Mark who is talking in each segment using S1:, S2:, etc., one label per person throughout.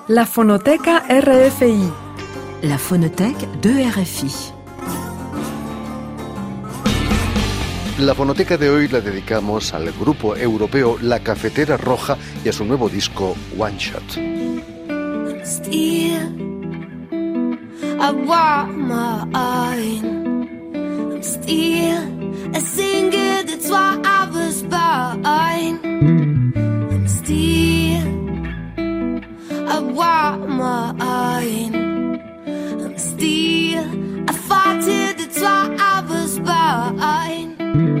S1: La Fonoteca RFI.
S2: La Phonothèque de RFI.
S3: La fonoteca de hoy la dedicamos al grupo europeo La Cafetera Roja y a su nuevo disco One Shot.
S4: Still, I want my own. I'm still a singer, that's why I was born. I'm still, I want my own. I'm still a fighter, that's why I was born.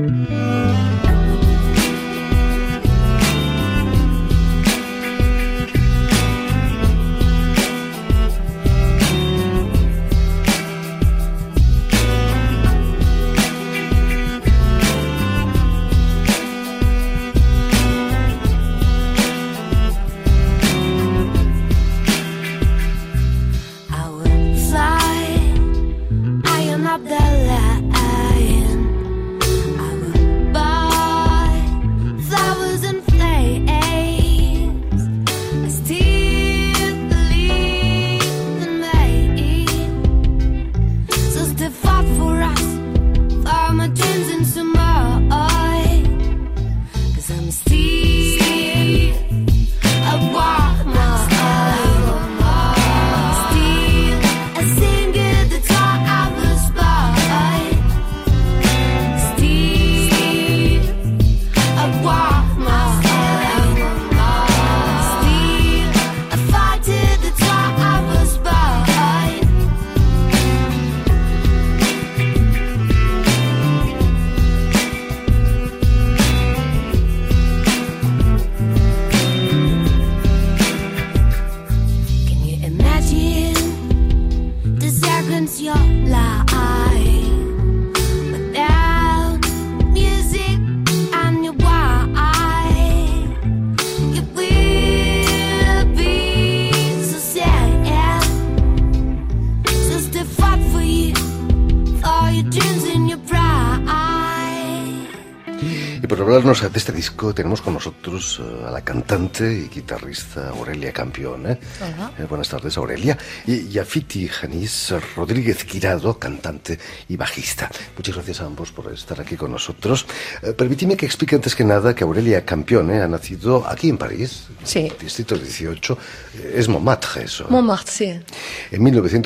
S3: Y por hablarnos de este disco tenemos con nosotros a la cantante y guitarrista Aurelia Campion. Buenas tardes, Aurelia. Y a Fiti Janis Rodríguez Guirado, cantante y bajista. Muchas gracias a ambos por estar aquí con nosotros. Permíteme que explique antes que nada que Aurelia Campion ha nacido aquí en París,
S5: sí.
S3: Distrito 18, es Montmartre eso.
S5: Montmartre, sí.
S3: En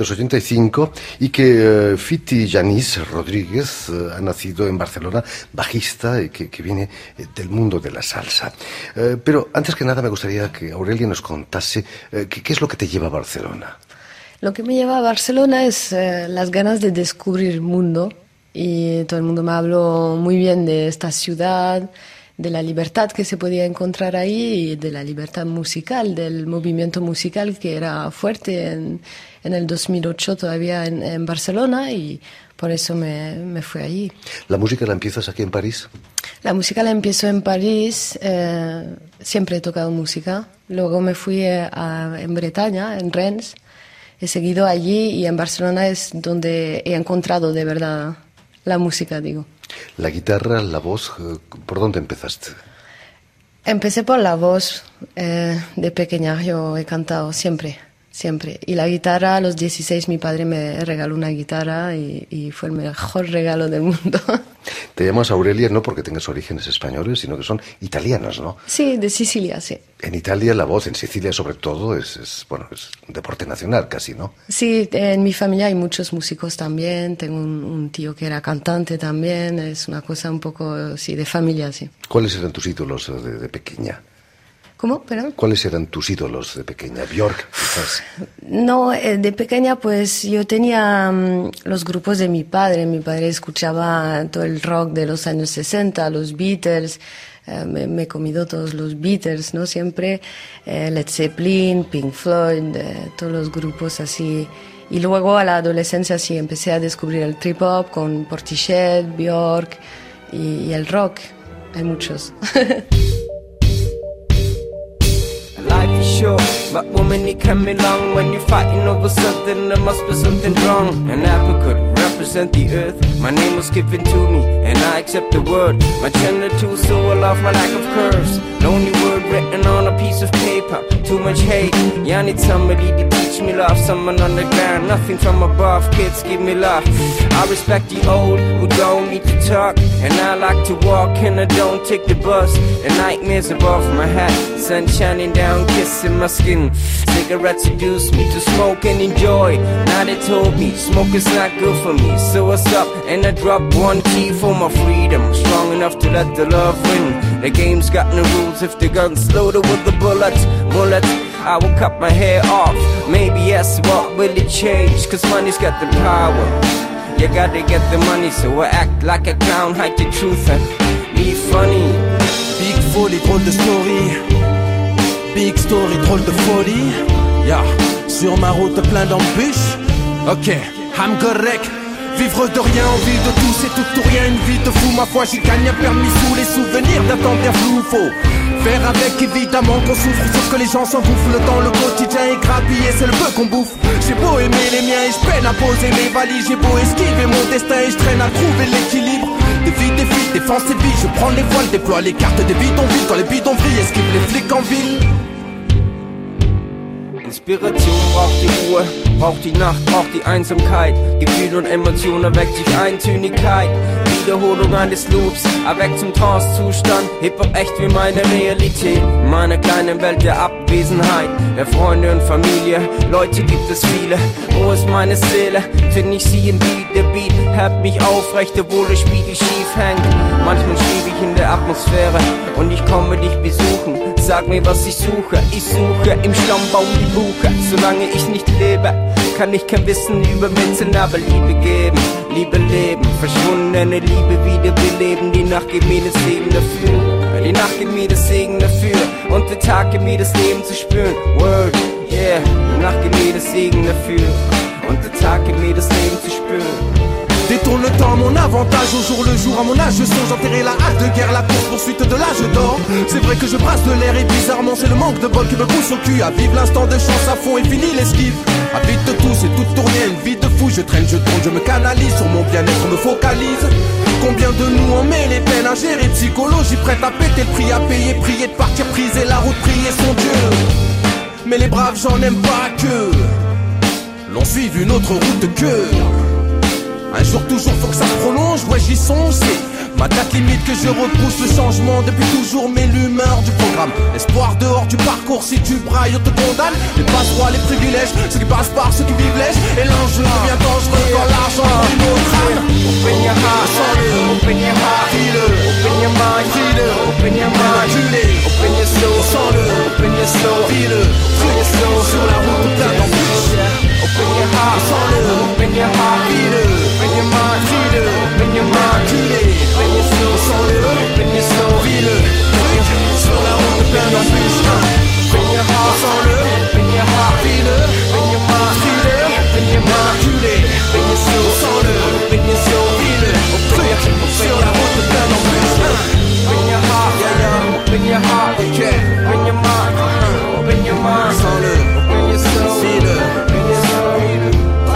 S3: 1985, y que Fiti Janis Rodríguez ha nacido en Barcelona, bajista y que viene del mundo de la salsa. Pero antes que nada me gustaría que Aurelia nos contase qué es lo que te lleva a Barcelona.
S5: Lo que me lleva a Barcelona es las ganas de descubrir el mundo, y todo el mundo me habló muy bien de esta ciudad, de la libertad que se podía encontrar ahí y de la libertad musical, del movimiento musical que era fuerte en el 2008 todavía en Barcelona, y por eso me fui allí.
S3: ¿La música la empiezas aquí en París?
S5: La música la empiezo en París, siempre he tocado música. Luego me fui en Bretaña, en Rennes, he seguido allí, y en Barcelona es donde he encontrado de verdad la música, digo.
S3: La guitarra, la voz, ¿por dónde empezaste?
S5: Empecé por la voz, de pequeña yo he cantado siempre. Y la guitarra, a los 16 mi padre me regaló una guitarra y fue el mejor regalo del mundo.
S3: Te llamas Aurelia no porque tengas orígenes españoles, sino que son italianas, ¿no?
S5: Sí, de Sicilia, sí.
S3: En Italia la voz, en Sicilia sobre todo, es un deporte nacional casi, ¿no?
S5: Sí, en mi familia hay muchos músicos también, tengo un tío que era cantante también, es una cosa un poco, sí, de familia, sí.
S3: ¿Cuáles eran tus ídolos de pequeña?
S5: ¿Cómo? ¿Perdón?
S3: ¿Cuáles eran tus ídolos de pequeña? ¿Björk, quizás?
S5: No, de pequeña pues yo tenía los grupos de mi padre. Mi padre escuchaba todo el rock de los años 60, los Beatles. Me he comido todos los Beatles, ¿no? Siempre Led Zeppelin, Pink Floyd, todos los grupos así. Y luego a la adolescencia sí empecé a descubrir el trip hop con Portishead, Björk y el rock. Hay muchos.
S6: Life is short, But woman, you can be long when you're fighting over something, there must be something wrong. An apple could represent the earth. My name was given to me, and I accept the word. My gender too, so I love my lack of curves. Lonely word written on a piece of paper. Too much hate. Yeah, I need somebody to teach me love. Someone on the ground, nothing from above. Kids, give me love. I respect the old who don't need to talk, and I like to walk and I don't take the bus. The nightmares above my head, sun shining down, kissing my skin. Cigarettes seduce me to smoke and enjoy. Now they told me smoke is not good for me, so I stopped and I dropped one key for my freedom. Strong enough to let the love win. The game's got no rules if the gun's loaded with the bullets. I will cut my hair off. Maybe yes, what will it change? Cause money's got the power. You gotta get the money, so I act like a clown, hide the truth and be funny.
S7: Big folie, drôle de story. Big story, drôle de folie. Yeah, sur ma route plein d'embûches. Ok, I'm correct. Vivre de rien, envie de tout, c'est tout ou rien. Une vie de fou, ma foi, j'y gagne un permis sous les souvenirs d'un temps bien flou. Faut faire avec, évidemment qu'on souffre, sauf que les gens s'engouffrent. Le temps, le quotidien est grappillé, c'est le peu qu'on bouffe. J'ai beau aimer les miens et je peine à poser mes valises. J'ai beau esquiver mon destin et je traîne à trouver l'équilibre. Des vies, défense et vie. Je prends les voiles, déploie les cartes des bidonvilles. Dans les bidonvilles, esquive les flics en ville.
S6: Inspiration braucht die Ruhe, braucht die Nacht, braucht die Einsamkeit. Gefühl und Emotion erweckt sich Eintönigkeit. Wiederholung eines Loops, erweckt zum Trance-Zustand. Hip-Hop echt wie meine Realität. Meine kleine Welt der Abwesenheit, der Freunde und Familie. Leute gibt es viele. Wo ist meine Seele? Find ich sie im Beat. Der Beat hält mich aufrecht, obwohl der Spiegel schief hängt. Manchmal schwebe ich in der Atmosphäre und ich komme dich besuchen. Sag mir, was ich suche im Stammbaum die Buche. Solange ich nicht lebe, kann ich kein Wissen übermitteln, aber Liebe geben, Liebe leben. Verschwundene Liebe wieder beleben. Die Nacht gibt mir das Leben dafür. Die Nacht gibt mir das Segen dafür. Und der Tag gibt mir das Leben zu spüren. Word, yeah. Die Nacht gibt mir das Segen dafür. Und der Tag gibt mir das Leben zu spüren.
S7: Détourne le temps, mon avantage au jour le jour. À mon âge, je songe enterrer la hache de guerre, la course poursuite de l'âge d'or. C'est vrai que je brasse de l'air et bizarrement c'est le manque de bol qui me pousse au cul. À vivre l'instant de chance à fond et fini l'esquive. À vite de tout, c'est tout tourner, une vie de fou. Je traîne, je tourne, je me canalise. Sur mon bien-être, me focalise. Combien de nous on met les peines à gérer? Psychologie prête à péter le prix à payer. Prier de partir, priser la route, prier son Dieu. Mais les braves, j'en aime pas que l'on suive une autre route que. Un jour toujours faut que ça se prolonge, ouais j'y songe, c'est ma date limite que je repousse le changement depuis toujours, mais l'humeur du programme. Espoir dehors du parcours, si tu brailles on te condamne. Les passe-droits, les privilèges, ceux qui passent par, ceux qui vivent lèche. Et l'enjeu devient dangereux quand l'argent est notre âme.
S6: Open your heart, open your heart, feel-le. Open your mind, feel-le. Open your mind, open your soul, sens-le. Open your soul, feel-le. Open your soul, sur la route plein d'embûches. Open your heart, sens-le. Open your heart, feel-le. Open your mind, feel-le. Open your mind, open your soul, sens-le. Open your soul, feel-le. Sur la route plein d'embûches. Open your heart, sens-le. Open your heart, feel-le. Open your mind, feel-le. Open your mind, open your soul, sens-le. Open your soul, feel-le. Sur la route plein d'embûches. Open your heart, open your heart, open your mind, open your mind, sens-le. Open your soul, feel-le. Open your soul, feel-le.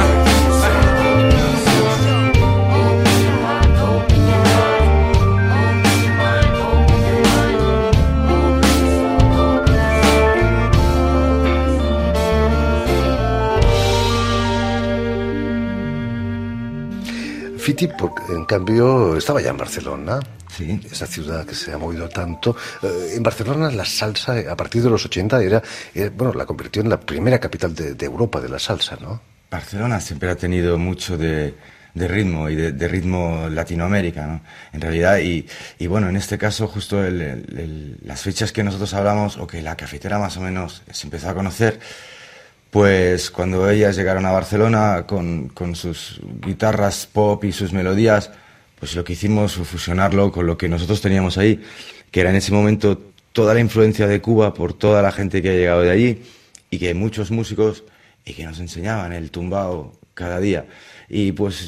S3: Fiti, en cambio, estaba ya en Barcelona,
S8: sí.
S3: Esa ciudad que se ha movido tanto. En Barcelona la salsa, a partir de los 80, bueno, la convirtió en la primera capital de Europa de la salsa, ¿no?
S8: Barcelona siempre ha tenido mucho de ritmo y de ritmo Latinoamérica, ¿no? En realidad, y bueno, en este caso justo las fechas que nosotros hablamos, o que la cafetera más o menos se empezó a conocer, pues cuando ellas llegaron a Barcelona con sus guitarras pop y sus melodías, pues lo que hicimos fue fusionarlo con lo que nosotros teníamos ahí, que era en ese momento toda la influencia de Cuba por toda la gente que ha llegado de allí y que muchos músicos y que nos enseñaban el tumbao cada día. Y pues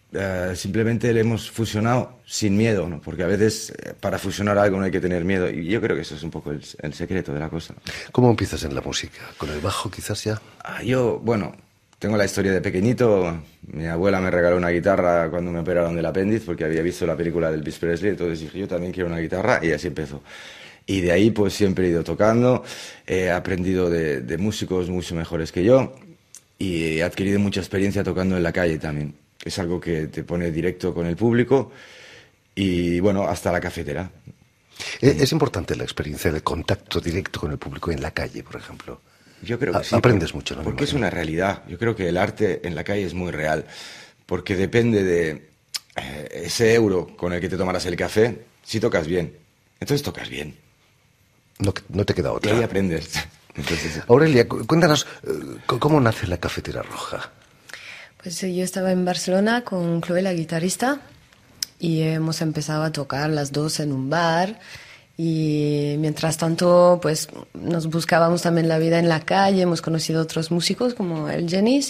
S8: simplemente le hemos fusionado sin miedo, ¿no? Porque a veces para fusionar algo no hay que tener miedo, y yo creo que eso es un poco el secreto de la cosa.
S3: ¿Cómo empiezas en la música? ¿Con el bajo quizás ya?
S8: Yo, bueno, tengo la historia de pequeñito. Mi abuela me regaló una guitarra cuando me operaron del apéndice porque había visto la película de Elvis Presley, entonces dije, yo también quiero una guitarra, y así empezó. Y de ahí pues siempre he ido tocando, he aprendido de músicos mucho mejores que yo, y he adquirido mucha experiencia tocando en la calle también. Es algo que te pone directo con el público y, bueno, hasta la cafetera.
S3: Es importante la experiencia de contacto directo con el público en la calle, por ejemplo.
S8: Yo creo que sí.
S3: Aprendes mucho, ¿no?
S8: Porque es una realidad. Yo creo que el arte en la calle es muy real, porque depende de ese euro con el que te tomarás el café, si tocas bien. Entonces tocas bien.
S3: No te queda otra.
S8: Y ahí aprendes. Entonces,
S3: Aurelia, cuéntanos, ¿cómo nace la Cafetera Roja?
S5: Pues yo estaba en Barcelona con Chloe, la guitarrista, y hemos empezado a tocar las dos en un bar, y mientras tanto pues nos buscábamos también la vida en la calle, hemos conocido otros músicos como el Jenis,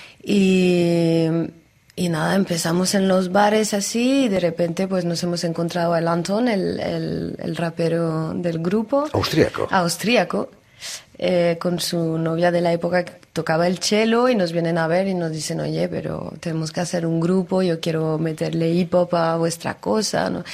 S5: y nada, empezamos en los bares así, y de repente pues nos hemos encontrado a Anton, el rapero del grupo. Austríaco. Con su novia de la época que tocaba el cello, y nos vienen a ver y nos dicen, oye, pero tenemos que hacer un grupo, yo quiero meterle hip hop a vuestra cosa, ¿no?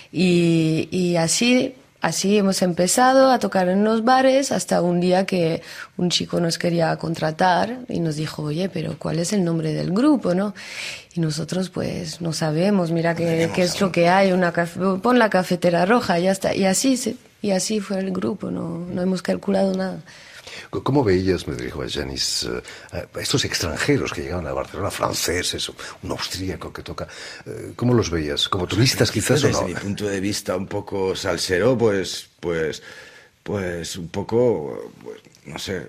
S5: Y así hemos empezado a tocar en los bares, hasta un día que un chico nos quería contratar y nos dijo, oye, pero ¿cuál es el nombre del grupo, no? Y nosotros pues no sabemos, mira qué es lo que hay, pon la Cafetera Roja, ya está. Y así fue el grupo, no hemos calculado nada.
S3: ¿Cómo veías, me dirijo a Jenis, estos extranjeros que llegaban a Barcelona, franceses, un austríaco que toca? ¿Cómo los veías? ¿Como turistas quizás o no?
S8: Desde mi punto de vista un poco salsero, pues un poco, no sé,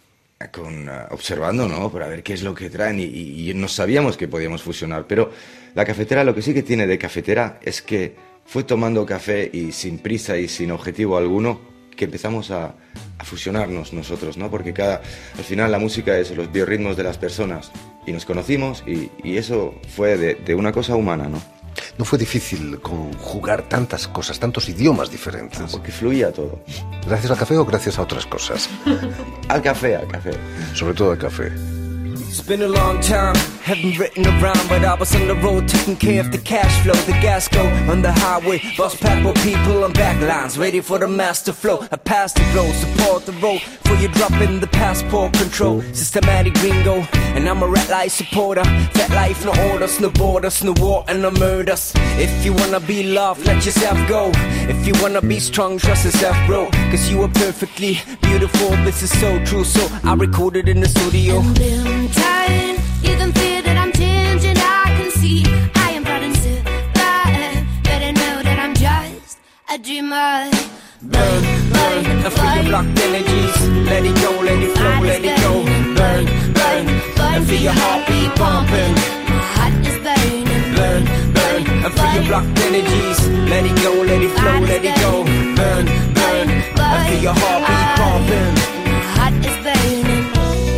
S8: observando, ¿no? Para ver qué es lo que traen, y no sabíamos que podíamos fusionar. Pero la cafetera, lo que sí que tiene de cafetera es que fue tomando café y sin prisa y sin objetivo alguno que empezamos a fusionarnos nosotros, ¿no? Porque al final la música es los biorritmos de las personas, y nos conocimos, y eso fue de una cosa humana, ¿no?
S3: ¿No fue difícil conjugar tantas cosas, tantos idiomas diferentes?
S8: No, porque fluía todo.
S3: ¿Gracias al café o gracias a otras cosas?
S8: Al café.
S3: Sobre todo al café.
S6: It's been a long time, haven't written around, but I was on the road taking care of the cash flow. The gas go on the highway, bus packed with people on back lines, ready for the master flow. I pass the road, support the road, for you dropping the passport control. Systematic gringo, and I'm a red light supporter. Fat life, no orders, no borders, no war and no murders. If you wanna be loved, let yourself go. If you wanna be strong, trust yourself, bro. Cause you are perfectly beautiful, this is so true. So I recorded in the studio.
S4: You can feel that I'm changing, I can see I am starting to burn. Better know that I'm just a dreamer.
S6: Burn, and for your blocked energies, let it go, let it flow, let it go. Burn, and feel your heartbeat pumping.
S4: My heart is burning.
S6: Burn, and for your blocked energies, let it go, let it flow, let it go. Burn, and feel your heartbeat pumping.
S4: My heart is burning.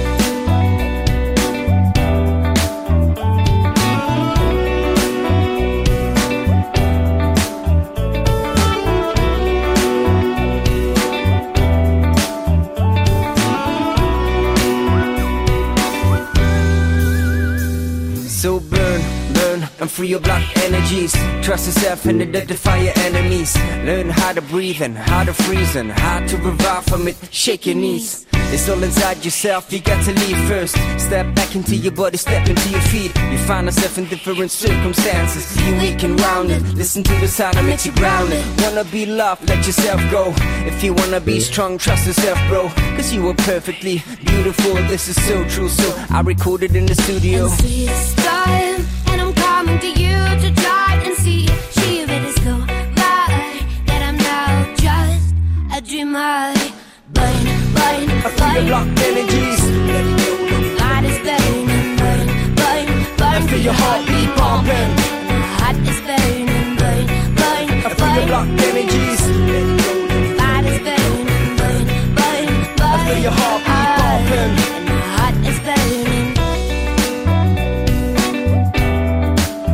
S6: So burn, and free your blocked energies. Trust yourself and identify your enemies. Learn how to breathe and how to freeze and how to revive from it. Shake your knees. It's all inside yourself, you got to leave first. Step back into your body, step into your feet. You find yourself in different circumstances. You weak and rounded, listen to the sound that makes you grounded. Wanna be loved, let yourself go. If you wanna be strong, trust yourself, bro. Cause you are perfectly beautiful, this is so true. So I recorded in the studio.
S4: And see it's time, and I'm coming to you to try and see. She let us go by, that I'm now just a dreamer.
S6: I feel your blocked energies.
S4: Heart is burning, burn.
S6: I feel your heartbeat pumping.
S4: Heart is burning, burn.
S6: I feel your blocked energies.
S4: Heart is burning, burn.
S6: I feel your heartbeat pumping.
S4: Heart is burning.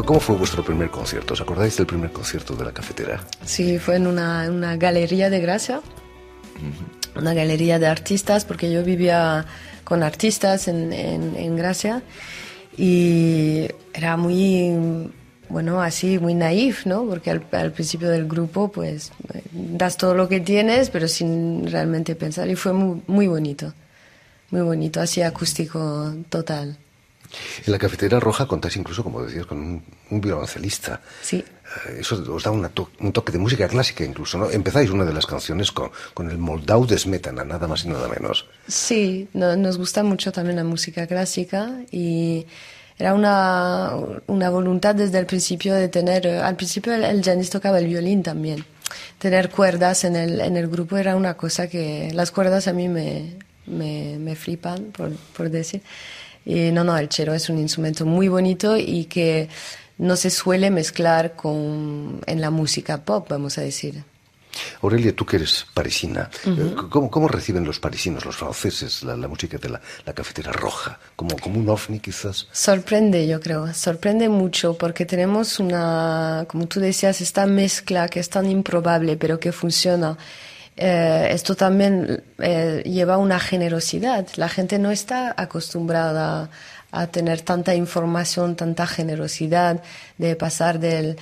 S3: ¿Cómo fue vuestro primer concierto? ¿Os acordáis del primer concierto de La Cafetera?
S5: Sí, fue en una galería de Gracia, una galería de artistas, porque yo vivía con artistas en Gracia y era muy, bueno, así, muy naif, ¿no? Porque al principio del grupo, pues, das todo lo que tienes, pero sin realmente pensar, y fue muy bonito, así acústico total.
S3: En La Cafetera Roja contáis incluso, como decías, con un violoncelista.
S5: Sí.
S3: Eso os da un toque de música clásica incluso, ¿no? Empezáis una de las canciones con el Moldau de Smetana, nada más y nada menos.
S5: Sí, nos gusta mucho también la música clásica y era una voluntad desde el principio de tener... Al principio el Janis tocaba el violín también. Tener cuerdas en el grupo era una cosa que... Las cuerdas a mí me flipan, por decir. Y no, el cello es un instrumento muy bonito y que no se suele mezclar en la música pop, vamos a decir.
S3: Aurelia, tú que eres parisina, ¿cómo reciben los parisinos, los franceses, la música de la Cafetera Roja? ¿Como un ovni quizás?
S5: Sorprende, yo creo, sorprende mucho porque tenemos como tú decías, esta mezcla que es tan improbable pero que funciona. Esto también lleva una generosidad. La gente no está acostumbrada a tener tanta información, tanta generosidad, de pasar del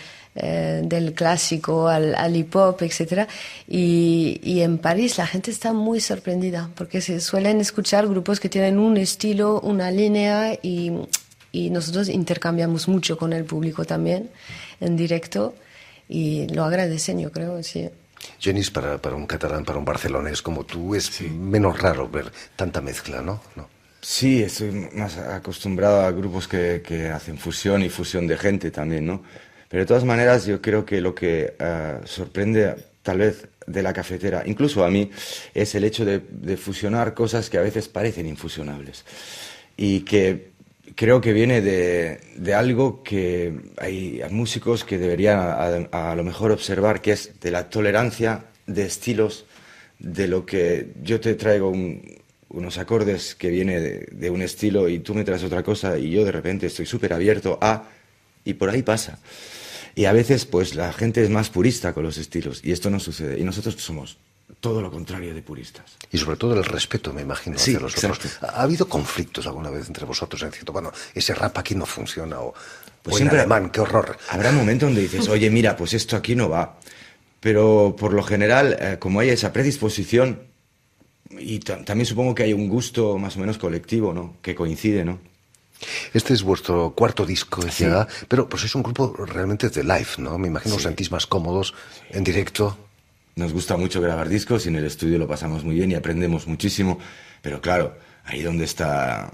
S5: clásico al hip hop, etc. Y en París la gente está muy sorprendida porque se suelen escuchar grupos que tienen un estilo, una línea y nosotros intercambiamos mucho con el público también en directo y lo agradecen, yo creo, sí.
S3: Janis, para un catalán, para un barcelonés como tú, es menos raro ver tanta mezcla, ¿no?
S8: Sí, estoy más acostumbrado a grupos que hacen fusión y fusión de gente también, ¿no? Pero de todas maneras yo creo que lo que sorprende tal vez de La Cafetera, incluso a mí, es el hecho de fusionar cosas que a veces parecen infusionables y que creo que viene de algo que hay músicos que deberían a lo mejor observar, que es de la tolerancia de estilos, de lo que yo te traigo unos acordes que viene de un estilo y tú me traes otra cosa y yo de repente estoy súper abierto y por ahí pasa. Y a veces pues la gente es más purista con los estilos y esto no sucede y nosotros somos todo lo contrario de puristas.
S3: Y sobre todo el respeto, me imagino, hacia los otros. ¿Ha habido conflictos alguna vez entre vosotros en cierto, bueno, ese rap aquí no funciona o siempre, en alemán, qué horror?
S8: Habrá un momento donde dices, oye, mira, pues esto aquí no va. Pero por lo general, como hay esa predisposición, y también supongo que hay un gusto más o menos colectivo, ¿no? Que coincide, ¿no?
S3: Este es vuestro cuarto disco, ya, pero pues es un grupo realmente de live, ¿no? Me imagino os sentís más cómodos en directo.
S8: Nos gusta mucho grabar discos y en el estudio lo pasamos muy bien y aprendemos muchísimo, pero claro, ahí donde está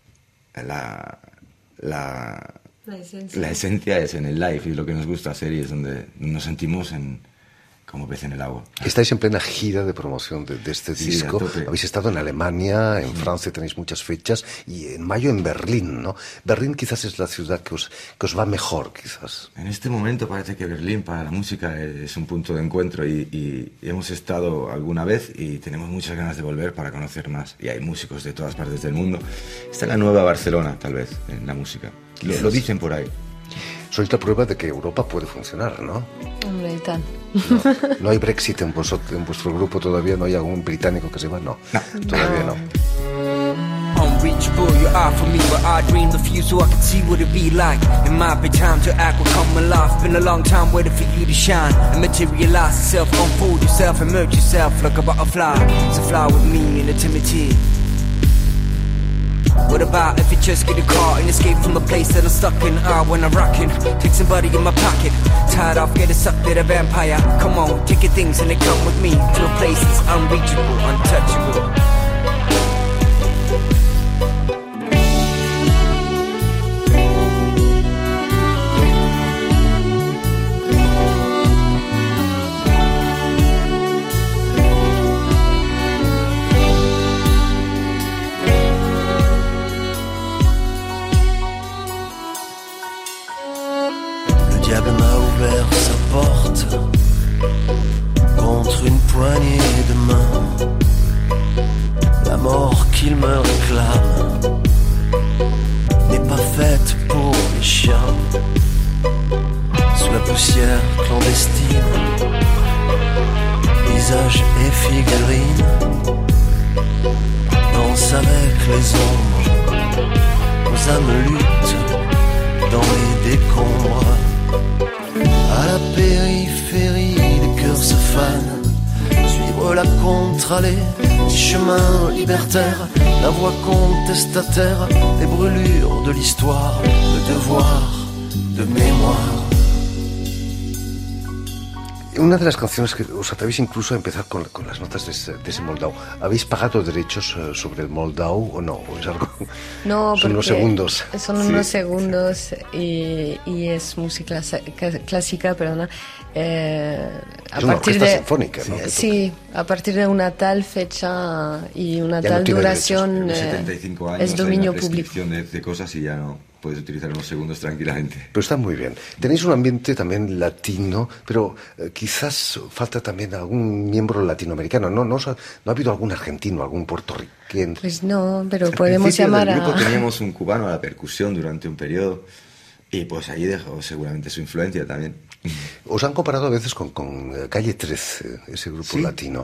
S8: la esencia es en el live y lo que nos gusta hacer y es donde nos sentimos como pez en el agua.
S3: Estáis en plena gira de promoción de este disco. Habéis estado en Alemania, en Francia tenéis muchas fechas y en mayo en Berlín, ¿no? Berlín quizás es la ciudad que os va mejor, quizás.
S8: En este momento parece que Berlín para la música es un punto de encuentro y hemos estado alguna vez y tenemos muchas ganas de volver para conocer más. Y hay músicos de todas partes del mundo. Esta es la nueva Barcelona, tal vez, en la música. Lo dicen por ahí.
S3: Sois la prueba de que Europa puede funcionar, ¿no?
S5: Hombre, y tal.
S3: No hay Brexit en vuestro grupo todavía, no hay algún británico que se va, no. Todavía no.
S6: Unreachable, you are for me, but I dreamed of you so I could see what it'd be like. It might be time to act, will come alive. Been a long time waiting for you to shine and materialize yourself, unfold yourself, emerge yourself like a butterfly. So fly with me in intimity. What about if you just get a car and escape from the place that I'm stuck in? When I'm rocking, take somebody in my pocket. Tired off getting sucked at a vampire. Come on, take your things and they come with me to a place that's unreachable, untouchable.
S9: Contre une poignée de main, la mort qu'il me réclame n'est pas faite pour les chiens. sous la poussière clandestine, visage et figurine, danse avec les ombres, nos âmes luttent dans les décombres. À la périphérie, les cœurs se fanent, suivre la contre-allée, petit chemin libertaire, la voix contestataire, les brûlures de l'histoire, de devoir, de mémoire.
S3: Una de las canciones que os atrevéis incluso a empezar con las notas de ese Moldau. ¿Habéis pagado derechos sobre el Moldau o no? ¿O es algo?
S5: No,
S3: son unos segundos.
S5: Son unos segundos y es música clásica, perdona.
S3: Es una orquesta sinfónica, ¿no?
S5: Sí, a partir de una tal fecha y una tal duración
S8: derechos, 75 años,
S5: es dominio
S8: hay una
S5: público.
S8: De cosas y ya no puedes utilizar unos segundos tranquilamente.
S3: Pero está muy bien. Tenéis un ambiente también latino, pero quizás falta también algún miembro latinoamericano. ¿No ha habido algún argentino, algún puertorriqueño?
S5: Pues no, pero podemos llamar
S8: a... En el grupo teníamos un cubano a la percusión durante un periodo y pues allí dejó seguramente su influencia también.
S3: Os han comparado a veces con Calle 13, ese grupo latino.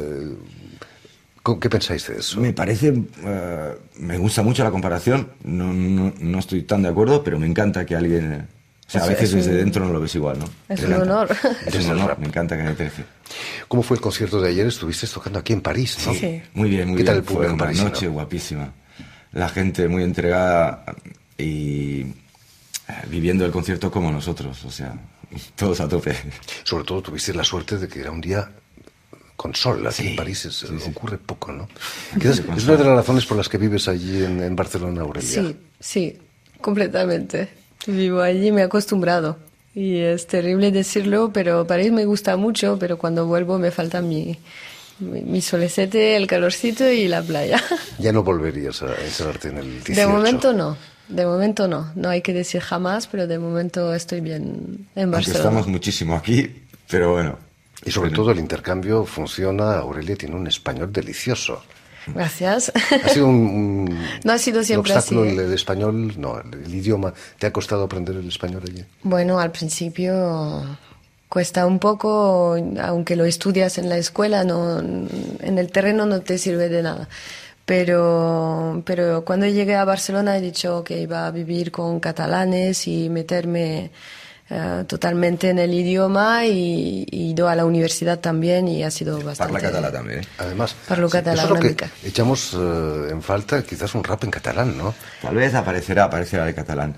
S3: ¿Qué pensáis de eso?
S8: Me parece, me gusta mucho la comparación, no estoy tan de acuerdo, pero me encanta que alguien, o sea, a veces desde dentro no lo ves igual, ¿no?
S5: Es un honor.
S8: Es un honor, me encanta que me interese.
S3: ¿Cómo fue el concierto de ayer? Estuviste tocando aquí en París, ¿no?
S5: Sí.
S8: Muy bien, muy bien.
S3: ¿Qué tal el público
S8: en París? Una noche guapísima. La gente muy entregada y viviendo el concierto como nosotros, o sea, todos a tope.
S3: Sobre todo tuviste la suerte de que era un día con sol, aquí en París ocurre poco, ¿no? Quizás es una de las razones por las que vives allí en Barcelona, Aurelia.
S5: Sí, completamente. Vivo allí, me he acostumbrado. Y es terrible decirlo, pero París me gusta mucho, pero cuando vuelvo me falta mi solecete, el calorcito y la playa.
S3: ¿Ya no volverías a instalarte en el 18?
S5: De momento no. No hay que decir jamás, pero de momento estoy bien en Barcelona.
S8: Aunque estamos muchísimo aquí, pero bueno.
S3: Y sobre todo el intercambio funciona. Aurelia tiene un español delicioso.
S5: Gracias.
S3: ¿Ha sido
S5: no ha sido siempre
S3: un obstáculo
S5: así,
S3: el español? No, el idioma. ¿Te ha costado aprender el español allí?
S5: Bueno, al principio cuesta un poco, aunque lo estudias en la escuela, en el terreno no te sirve de nada. Pero cuando llegué a Barcelona he dicho que iba a vivir con catalanes y meterme totalmente en el idioma y ido a la universidad también y ha sido bastante...
S8: Parla catalán también.
S3: Además,
S5: parlo catalán,
S3: eso es lo
S5: una
S3: que
S5: mica.
S3: echamos en falta, quizás un rap en catalán, ¿no?
S8: Tal vez aparecerá el catalán.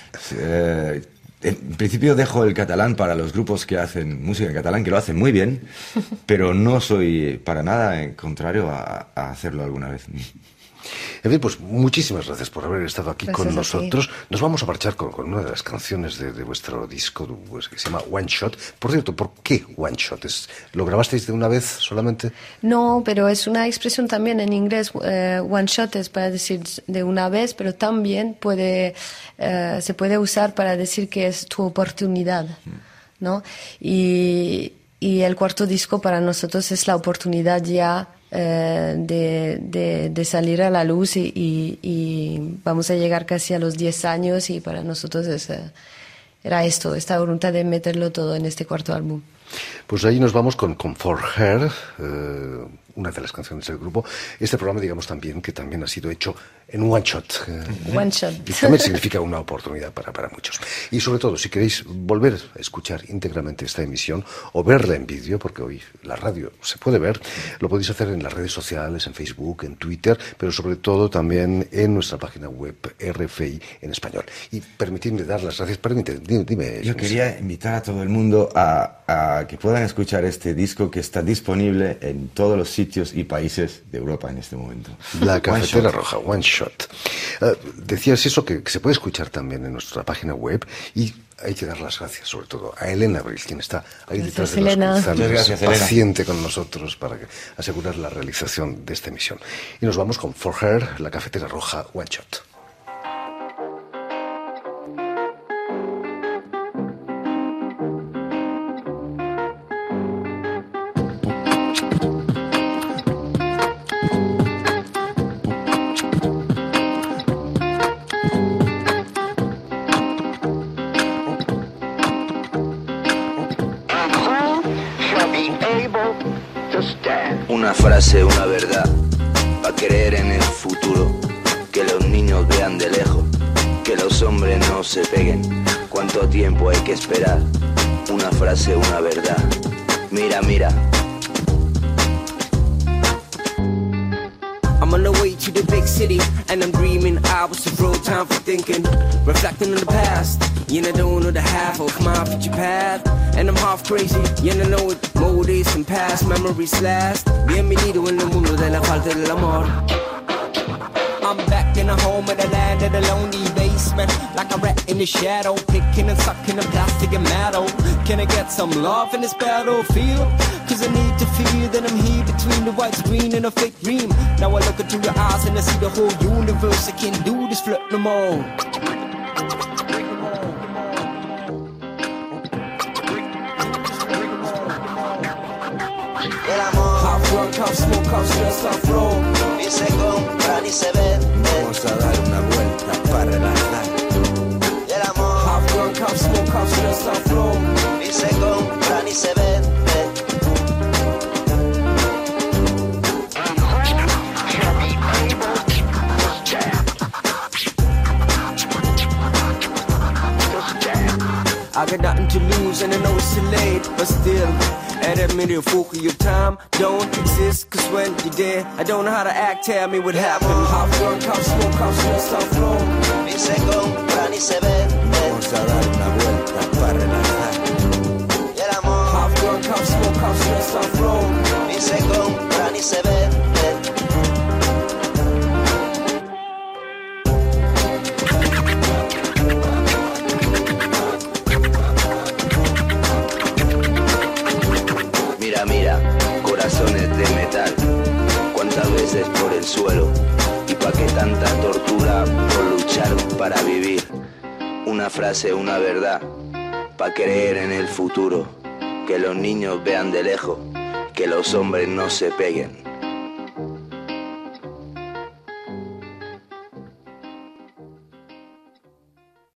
S8: En principio dejo el catalán para los grupos que hacen música en catalán, que lo hacen muy bien, pero no soy para nada contrario a hacerlo alguna vez.
S3: En fin, pues muchísimas gracias por haber estado aquí con nosotros. Nos vamos a marchar con una de las canciones de vuestro disco, pues, que se llama One Shot. Por cierto, ¿por qué One Shot? ¿Lo grabasteis de una vez solamente?
S5: No, pero es una expresión también en inglés. One Shot es para decir de una vez, pero también se puede usar para decir que es tu oportunidad, ¿no? Y el cuarto disco para nosotros es la oportunidad ya de salir a la luz y vamos a llegar casi a los 10 años y para nosotros era esta voluntad de meterlo todo en este cuarto álbum.
S3: Pues ahí nos vamos con For Her, una de las canciones del grupo. Este programa, digamos también, que también ha sido hecho en one shot.
S5: One shot.
S3: Y también significa una oportunidad para muchos. Y sobre todo, si queréis volver a escuchar íntegramente esta emisión o verla en vídeo, porque hoy la radio se puede ver, lo podéis hacer en las redes sociales, en Facebook, en Twitter, pero sobre todo también en nuestra página web RFI en español. Y permitidme dar las gracias. Dime.
S8: Yo quería invitar a todo el mundo a que puedan escuchar este disco que está disponible en todos los sitios y países de Europa en este momento.
S3: La Cafetera Roja, One Shot. Decías eso, que se puede escuchar también en nuestra página web y hay que dar las gracias sobre todo a Elena Abril, quien está ahí detrás de los cristales, paciente con nosotros para asegurar la realización de esta emisión. Y nos vamos con For Her, La Cafetera Roja, One Shot.
S10: Una frase, una verdad, pa' creer en el futuro, que los niños vean de lejos, que los hombres no se peguen. ¿Cuánto tiempo hay que esperar? Una frase, una verdad. Mira, mira.
S6: I'm on the way to the big city, and I'm dreaming hours of road time for thinking, reflecting on the past. Yeah, I don't know the half of my future path, and I'm half crazy. Yeah, I know it. More days can pass, memories last. Bienvenido en el mundo de la falta del amor. I'm back in the home of the land of the lonely basement, like a rat in the shadow, picking and sucking the plastic and metal. Can I get some love in this battlefield? Cause I need to feel that I'm here between the white screen and a fake dream. Now I look into your eyes and I see the whole universe. I can't do this flirt no more.
S10: El amor,
S6: half work, half smoke, half stress, half roll.
S10: ni se compra ni se vende.
S6: Vamos a dar una vuelta para relajar.
S10: El amor,
S6: half work, half smoke, half stress, half roll.
S10: ni se compra ni se vende.
S6: I got nothing to lose and I know it's too late, but still, admit your focus, your time don't exist. Cause when you're there, I don't know how to act, tell me what happened. Half work, half smoke, half stress, half flow.
S10: Ni se compra ni se vende.
S6: Vamos a dar una vuelta para relajar.
S10: El amor,
S6: half work, half smoke, half stress, half flow.
S10: ni se compra ni se vende. Mira, corazones de metal, cuántas veces por el suelo, y pa' qué tanta tortura por luchar para vivir. Una frase, una verdad, pa' creer en el futuro, que los niños vean de lejos, que los hombres no se peguen.